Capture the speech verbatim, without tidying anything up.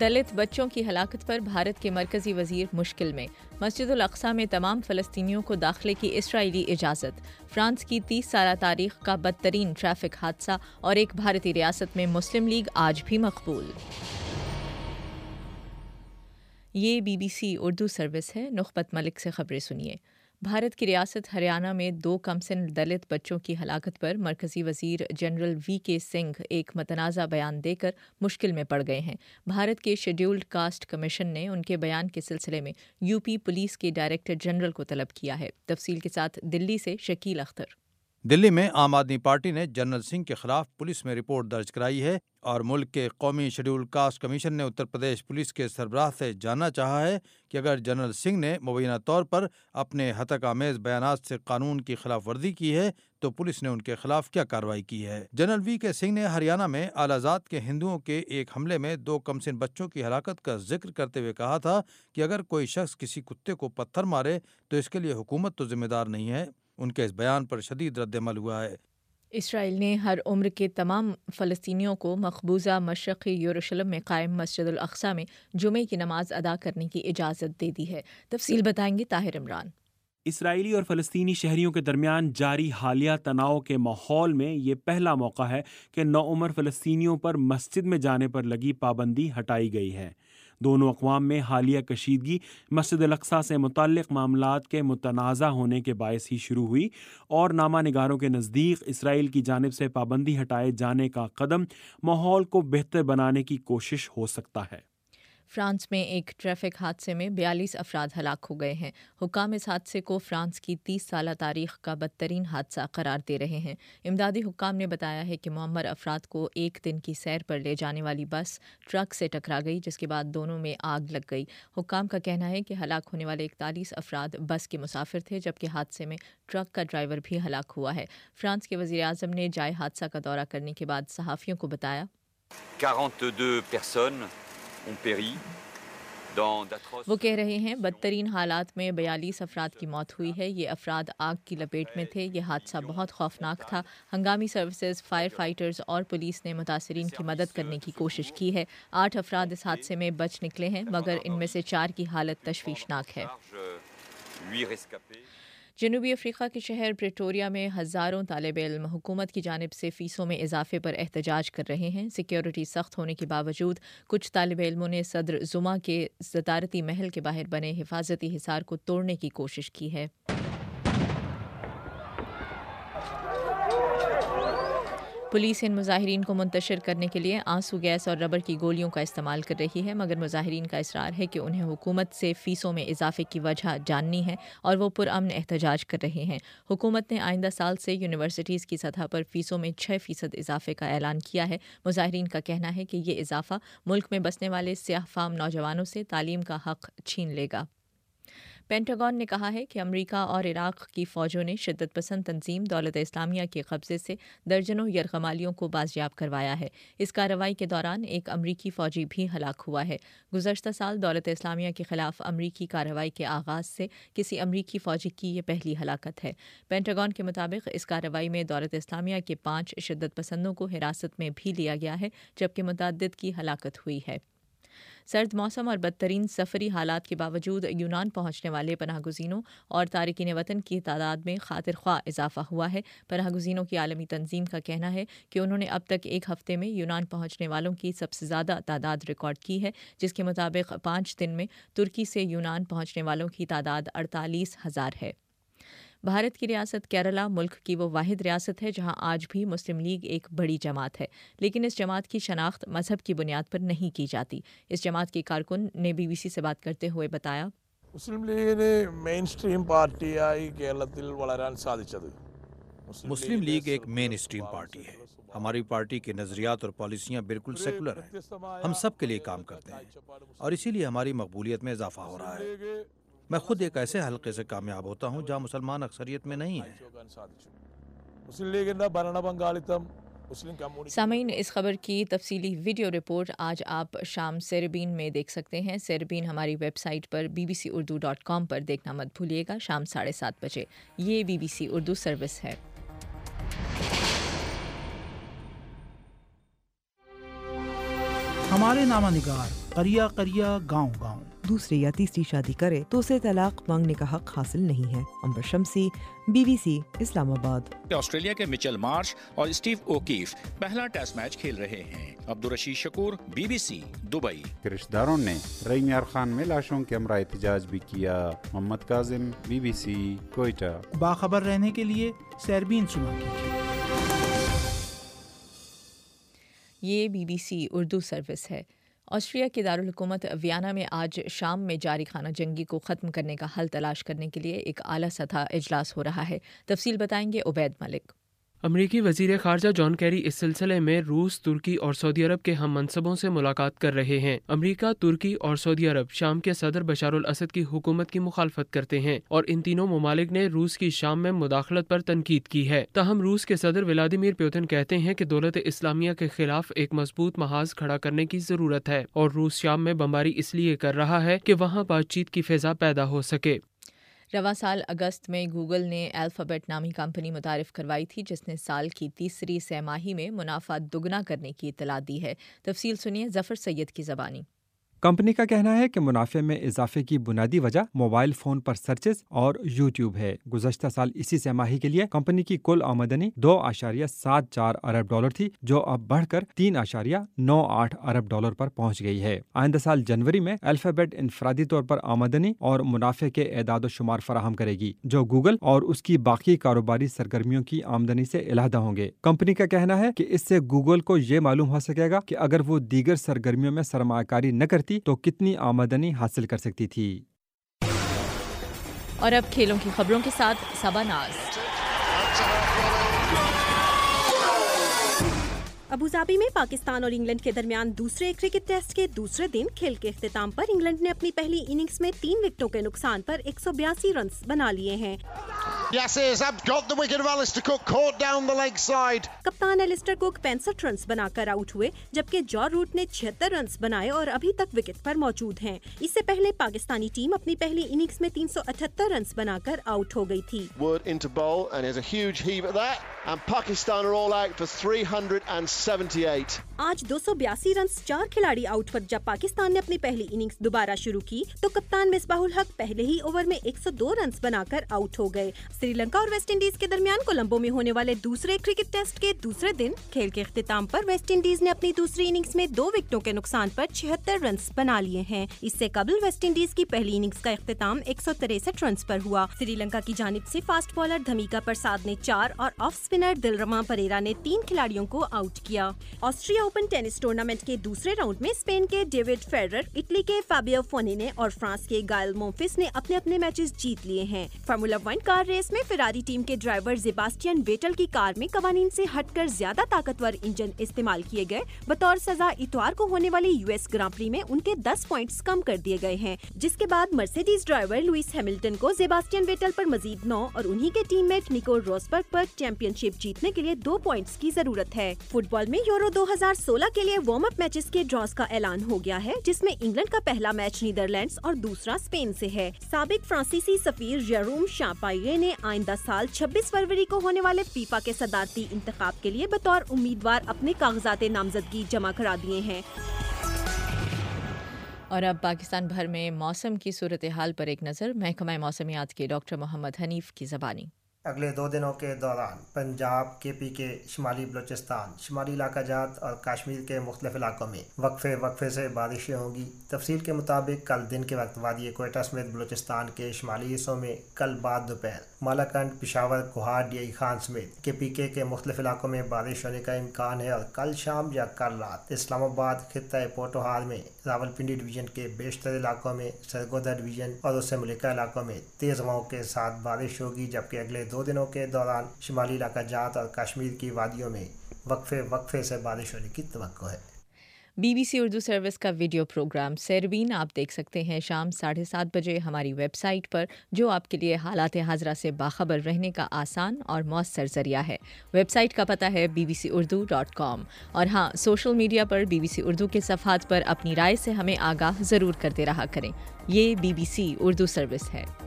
دلت بچوں کی ہلاکت پر بھارت کے مرکزی وزیر مشکل میں، مسجد الاقصی میں تمام فلسطینیوں کو داخلے کی اسرائیلی اجازت، فرانس کی تیس سالہ تاریخ کا بدترین ٹریفک حادثہ اور ایک بھارتی ریاست میں مسلم لیگ آج بھی مقبول۔ یہ B B C Urdu service ہے۔ نخبت ملک سے خبریں سنیے۔ بھارت کی ریاست ہریانہ میں دو کمسن دلت بچوں کی ہلاکت پر مرکزی وزیر جنرل وی کے سنگھ ایک متنازع بیان دے کر مشکل میں پڑ گئے ہیں۔ بھارت کے شیڈیولڈ کاسٹ کمیشن نے ان کے بیان کے سلسلے میں یو پی پولیس کے ڈائریکٹر جنرل کو طلب کیا ہے۔ تفصیل کے ساتھ دلی سے شکیل اختر۔ دلی میں عام آدمی پارٹی نے جنرل سنگھ کے خلاف پولیس میں رپورٹ درج کرائی ہے اور ملک کے قومی شیڈول کاسٹ کمیشن نے اتر پردیش پولیس کے سربراہ سے جاننا چاہا ہے کہ اگر جنرل سنگھ نے مبینہ طور پر اپنے ہتک آمیز بیانات سے قانون کی خلاف ورزی کی ہے تو پولیس نے ان کے خلاف کیا کارروائی کی ہے۔ جنرل وی کے سنگھ نے ہریانہ میں اعلی ذات کے ہندوؤں کے ایک حملے میں دو کمسن بچوں کی ہلاکت کا ذکر کرتے ہوئے کہا تھا کہ اگر کوئی شخص کسی کتے کو پتھر مارے تو اس کے لیے حکومت تو ذمہ دار نہیں ہے۔ ان کے اس بیان پر شدید رد عمل ہوا ہے۔ اسرائیل نے ہر عمر کے تمام فلسطینیوں کو مقبوضہ مشرقی یروشلم میں قائم مسجد الاقصی میں جمعے کی نماز ادا کرنے کی اجازت دے دی ہے۔ تفصیل بتائیں گے طاہر عمران۔ اسرائیلی اور فلسطینی شہریوں کے درمیان جاری حالیہ تناؤ کے ماحول میں یہ پہلا موقع ہے کہ نوعمر فلسطینیوں پر مسجد میں جانے پر لگی پابندی ہٹائی گئی ہے۔ دونوں اقوام میں حالیہ کشیدگی مسجد الاقصی سے متعلق معاملات کے متنازع ہونے کے باعث ہی شروع ہوئی اور نامہ نگاروں کے نزدیک اسرائیل کی جانب سے پابندی ہٹائے جانے کا قدم ماحول کو بہتر بنانے کی کوشش ہو سکتا ہے۔ فرانس میں ایک ٹریفک حادثے میں بیالیس افراد ہلاک ہو گئے ہیں۔ حکام اس حادثے کو فرانس کی تیس سالہ تاریخ کا بدترین حادثہ قرار دے رہے ہیں۔ امدادی حکام نے بتایا ہے کہ معمر افراد کو ایک دن کی سیر پر لے جانے والی بس ٹرک سے ٹکرا گئی جس کے بعد دونوں میں آگ لگ گئی۔ حکام کا کہنا ہے کہ ہلاک ہونے والے اکتالیس افراد بس کے مسافر تھے جبکہ حادثے میں ٹرک کا ڈرائیور بھی ہلاک ہوا ہے۔ فرانس کے وزیر اعظم نے جائے حادثہ کا دورہ کرنے کے بعد صحافیوں کو بتایا وہ کہہ رہے ہیں بدترین حالات میں بیالیس افراد کی موت ہوئی ہے۔ یہ افراد آگ کی لپیٹ میں تھے۔ یہ حادثہ بہت خوفناک تھا۔ ہنگامی سروسز، فائر فائٹرز اور پولیس نے متاثرین کی مدد کرنے کی کوشش کی ہے۔ آٹھ افراد اس حادثے میں بچ نکلے ہیں مگر ان میں سے چار کی حالت تشویشناک ہے۔ جنوبی افریقہ کے شہر پریٹوریا میں ہزاروں طالب علم حکومت کی جانب سے فیسوں میں اضافے پر احتجاج کر رہے ہیں۔ سیکیورٹی سخت ہونے کے باوجود کچھ طالب علموں نے صدر زما کے صدارتی محل کے باہر بنے حفاظتی حصار کو توڑنے کی کوشش کی ہے۔ پولیس ان مظاہرین کو منتشر کرنے کے لیے آنسو گیس اور ربر کی گولیوں کا استعمال کر رہی ہے مگر مظاہرین کا اصرار ہے کہ انہیں حکومت سے فیسوں میں اضافے کی وجہ جاننی ہے اور وہ پرامن احتجاج کر رہے ہیں۔ حکومت نے آئندہ سال سے یونیورسٹیز کی سطح پر فیسوں میں چھ فیصد اضافے کا اعلان کیا ہے۔ مظاہرین کا کہنا ہے کہ یہ اضافہ ملک میں بسنے والے سیاہ فام نوجوانوں سے تعلیم کا حق چھین لے گا۔ پینٹاگون نے کہا ہے کہ امریکہ اور عراق کی فوجوں نے شدت پسند تنظیم دولت اسلامیہ کے قبضے سے درجنوں یرغمالیوں کو بازیاب کروایا ہے۔ اس کارروائی کے دوران ایک امریکی فوجی بھی ہلاک ہوا ہے۔ گزشتہ سال دولت اسلامیہ کے خلاف امریکی کارروائی کے آغاز سے کسی امریکی فوجی کی یہ پہلی ہلاکت ہے۔ پینٹاگون کے مطابق اس کارروائی میں دولت اسلامیہ کے پانچ شدت پسندوں کو حراست میں بھی لیا گیا ہے جبکہ متعدد کی ہلاکت ہوئی ہے۔ سرد موسم اور بدترین سفری حالات کے باوجود یونان پہنچنے والے پناہ گزینوں اور تارکین وطن کی تعداد میں خاطر خواہ اضافہ ہوا ہے۔ پناہ گزینوں کی عالمی تنظیم کا کہنا ہے کہ انہوں نے اب تک ایک ہفتے میں یونان پہنچنے والوں کی سب سے زیادہ تعداد ریکارڈ کی ہے جس کے مطابق پانچ دن میں ترکی سے یونان پہنچنے والوں کی تعداد اڑتالیس ہزار ہے۔ بھارت کی ریاست کیرلا ملک کی وہ واحد ریاست ہے جہاں آج بھی مسلم لیگ ایک بڑی جماعت ہے لیکن اس جماعت کی شناخت مذہب کی بنیاد پر نہیں کی جاتی۔ اس جماعت کی کارکن نے بی بی سی سے بات کرتے ہوئے بتایا مسلم لیگിന് മെയിൻ സ്ട്രീം പാർട്ടിയായി കേരളത്തിൽ വളരാൻ സാധിച്ചത് مسلم لیگ ایک مین اسٹریم پارٹی ہے۔ ہماری پارٹی کے نظریات اور پالیسیاں بالکل سیکولر ہیں۔ ہم سب کے لیے کام کرتے ہیں اور اسی لیے ہماری مقبولیت میں اضافہ ہو رہا ہے۔ میں خود ایک ایسے حلقے سے کامیاب ہوتا ہوں جہاں مسلمان اکثریت میں نہیں ہیں۔ മുസ്ലിം ലീഗിന്റെ ഭരണ പങ്കാളിത്തം سامعین اس خبر کی تفصیلی ویڈیو رپورٹ آج آپ شام سیربین میں دیکھ سکتے ہیں۔ سیربین ہماری ویب سائٹ پر B B C Urdu dot com پر دیکھنا مت بھولیے گا شام ساڑھے سات بجے۔ یہ B B C Urdu service ہے۔ ہمارے نامہ نگار قریہ قریہ گاؤں گاؤں. دوسری یا تیسری شادی کرے تو اسے طلاق مانگنے کا حق حاصل نہیں ہے. امبر شمسی، بی بی سی، اسلام آباد. آسٹریلیا کے مچل مارش اور اسٹیو اوکیف پہلا ٹیسٹ میچ کھیل رہے ہیں. Abdul Rashid Shakoor, B B C, Dubai. رشتہ داروں نے رئی میار خان میں لاشوں کے ہمراہ احتجاج بھی کیا. Muhammad Kazim, B B C, Quetta. باخبر رہنے کے لیے سیربین سنا کیجیے. یہ B B C Urdu service ہے. آسٹریا کے دارالحکومت ویانا میں آج شام میں جاری خانہ جنگی کو ختم کرنے کا حل تلاش کرنے کے لیے ایک اعلیٰ سطح اجلاس ہو رہا ہے. تفصیل بتائیں گے عبید ملک. امریکی وزیر خارجہ جان کیری اس سلسلے میں روس، ترکی اور سعودی عرب کے ہم منصبوں سے ملاقات کر رہے ہیں. امریکہ، ترکی اور سعودی عرب شام کے صدر بشار الاسد کی حکومت کی مخالفت کرتے ہیں اور ان تینوں ممالک نے روس کی شام میں مداخلت پر تنقید کی ہے. تاہم روس کے صدر ولادیمیر پیوتن کہتے ہیں کہ دولت اسلامیہ کے خلاف ایک مضبوط محاذ کھڑا کرنے کی ضرورت ہے اور روس شام میں بمباری اس لیے کر رہا ہے کہ وہاں بات چیت کی فضا پیدا ہو سکے. رواں سال اگست میں گوگل نے الفابیٹ نامی کمپنی متعارف کروائی تھی جس نے سال کی تیسری سہ ماہی میں منافع دگنا کرنے کی اطلاع دی ہے. تفصیل سنیے ظفر سید کی زبانی. کمپنی کا کہنا ہے کہ منافع میں اضافے کی بنیادی وجہ موبائل فون پر سرچز اور یوٹیوب ہے. گزشتہ سال اسی سہ ماہی کے لیے کمپنی کی کل آمدنی دو اشاریہ سات چار ارب ڈالر تھی جو اب بڑھ کر تین اشاریہ نو آٹھ ارب ڈالر پر پہنچ گئی ہے. آئندہ سال جنوری میں الفابیٹ انفرادی طور پر آمدنی اور منافع کے اعداد و شمار فراہم کرے گی جو گوگل اور اس کی باقی کاروباری سرگرمیوں کی آمدنی سے علیحدہ ہوں گے. کمپنی کا کہنا ہے کہ اس سے گوگل کو یہ معلوم ہو سکے گا کہ اگر وہ دیگر سرگرمیوں میں سرمایہ کاری نہ کرتی تو کتنی آمدنی حاصل کر سکتی تھی. اور اب کھیلوں کی خبروں کے ساتھ صبا ناز. ابوظہبی میں پاکستان اور انگلینڈ کے درمیان دوسرے کرکٹ ٹیسٹ کے دوسرے دن کھیل کے اختتام پر انگلینڈ نے اپنی پہلی اننگز میں تین وکٹوں کے نقصان پر ایک سو بیاسی رنز بنا لیے ہیں. کپتان ایلسٹر کوک پینسٹھ رنز بنا کر آؤٹ ہوئے جبکہ جو روٹ نے چھہتر رنز بنائے اور ابھی تک وکٹ پر موجود ہیں. اس سے پہلے پاکستانی ٹیم اپنی پہلی اننگز میں تین سو اٹھہتر رنز بنا کر آؤٹ ہو گئی تھی. آج دو سو بیاسی رنز چار کھلاڑی آؤٹ پر جب پاکستان نے اپنی پہلی اننگز دوبارہ شروع کی تو کپتان مصباح الحق پہلے ہی اوور میں ایک سو دو رنز بنا کر آؤٹ ہو گئے. سری لنکا اور ویسٹ انڈیز کے درمیان کولمبو میں ہونے والے دوسرے کرکٹ ٹیسٹ کے دوسرے دن کھیل کے اختتام پر ویسٹ انڈیز نے اپنی دوسری اننگز میں دو وکٹوں کے نقصان پر چھہتر رنز بنا لیے ہیں. اس سے قبل ویسٹ انڈیز کی پہلی اننگز کا اختتام ایک سو تریسٹھ رنز پر ہوا. سری لنکا کی جانب سے فاسٹ بالر دھمیکا پرساد نے چار اور آف اسپنر دلرما پریرا نے تین کھلاڑیوں کو آؤٹ کیا. آسٹریا اوپن ٹینس ٹورنامنٹ کے دوسرے راؤنڈ میں اسپین کے ڈیوڈ فیڈرر، اٹلی کے فابیو فونینے اور فرانس کے گائل مونفس نے اپنے اپنے میچز جیت لیے ہیں. فارمولا ون کار ریس میں فراری ٹیم کے ڈرائیور سیباسٹین ویٹل کی کار میں قوانین سے ہٹ کر زیادہ طاقتور انجن استعمال کیے گئے. بطور سزا اتوار کو ہونے والی یو ایس گراں پری میں ان کے دس پوائنٹس کم کر دیے گئے ہیں جس کے بعد مرسیڈیز ڈرائیور لوئس ہیملٹن کو سیباسٹین ویٹل پر مزید نو اور انہی کے ٹیم میٹ نیکو روسبرگ پر چیمپئن شپ جیتنے کے لیے دو پوائنٹس کی ضرورت ہے. فٹ بال میں یورو دو ہزار سولہ کے لیے وارم اپ میچز کے ڈراز کا اعلان ہو گیا ہے جس میں انگلینڈ کا پہلا میچ نیدرلینڈز اور دوسرا اسپین سے ہے. سابق فرانسیسی سفیر جیروم شامپائے نے آئندہ سال چھبیس فروری کو ہونے والے فیفا کے صدارتی انتخاب کے لیے بطور امیدوار اپنے کاغذات نامزدگی جمع کرا دیے ہیں. اور اب پاکستان بھر میں موسم کی صورتحال پر ایک نظر. محکمہ موسمیات کے ڈاکٹر محمد حنیف کی زبانی. اگلے دو دنوں کے دوران پنجاب، کے پی کے، شمالی بلوچستان، شمالی علاقہ جات اور کشمیر کے مختلف علاقوں میں وقفے وقفے سے بارشیں ہوں گی. تفصیل کے مطابق کل دن کے وقت وادی کوئٹہ سمیت بلوچستان کے شمالی حصوں میں، کل بعد دوپہر مالاکنڈ، پشاور، کوہاٹ، ڈی آئی خان سمیت کے پی کے کے مختلف علاقوں میں بارش ہونے کا امکان ہے. اور کل شام یا کل رات اسلام آباد، خطہ پوٹوہار میں، راولپنڈی ڈویژن کے بیشتر علاقوں میں، سرگودا ڈویژن اور اس سے ملکہ علاقوں میں تیز ہواؤں کے ساتھ بارش ہوگی. جبکہ اگلے دو دنوں کے دوران شمالی علاقہ جات اور کشمیر کی وادیوں میں وقفے وقفے سے بارش ہونے کی توقع ہے. B B C Urdu service کا ویڈیو پروگرام سیربین آپ دیکھ سکتے ہیں شام ساڑھے سات بجے ہماری ویب سائٹ پر، جو آپ کے لیے حالات حاضرہ سے باخبر رہنے کا آسان اور مؤثر ذریعہ ہے. ویب سائٹ کا پتہ ہے B B C Urdu dot com. اور ہاں، سوشل میڈیا پر بی بی سی اردو کے صفحات پر اپنی رائے سے ہمیں آگاہ ضرور کرتے رہا کریں. یہ B B C Urdu service ہے.